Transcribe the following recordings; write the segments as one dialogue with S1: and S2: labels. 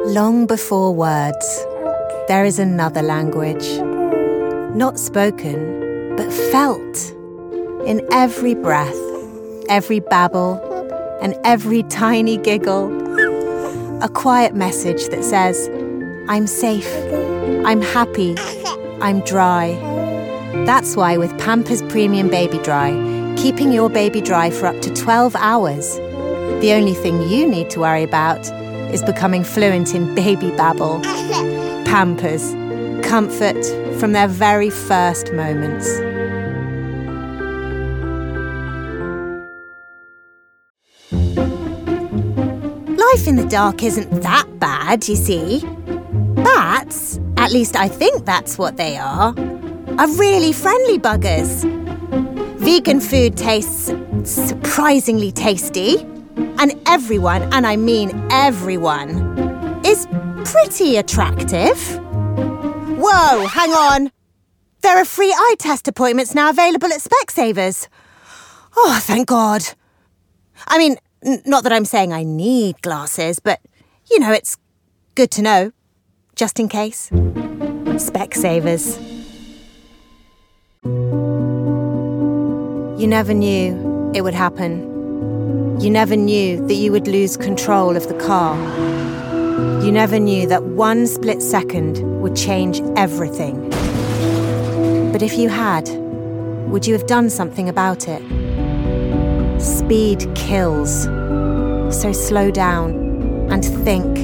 S1: Long before words, there is another language. Not spoken, but felt. In every breath, every babble, and every tiny giggle. A quiet message that says, I'm safe, I'm happy, I'm dry. That's why with Pampers Premium Baby Dry, keeping your baby dry for up to 12 hours. The only thing you need to worry about is becoming fluent in baby babble. Pampers. Comfort from their very first moments. Life in the dark isn't that bad, you see. Bats, at least I think that's what they are really friendly buggers. Vegan food tastes surprisingly tasty, and everyone, and I mean everyone, is pretty attractive. Whoa, hang on. There are free eye test appointments now available at Specsavers. Oh, thank God. I mean, not that I'm saying I need glasses, but, you know, it's good to know, just in case. Specsavers. You never knew it would happen. You never knew that you would lose control of the car. You never knew that one split second would change everything. But if you had, would you have done something about it? Speed kills. So slow down and think.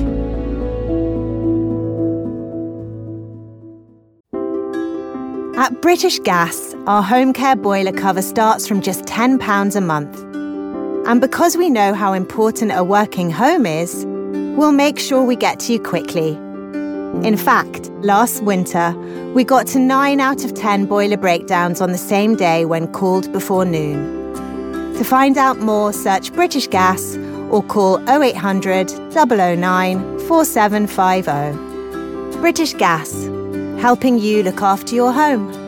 S1: At British Gas, our home care boiler cover starts from just £10 a month. And because we know how important a working home is, we'll make sure we get to you quickly. In fact, last winter, we got to 9 out of 10 boiler breakdowns on the same day when called before noon. To find out more, search British Gas or call 0800 009 4750. British Gas, helping you look after your home.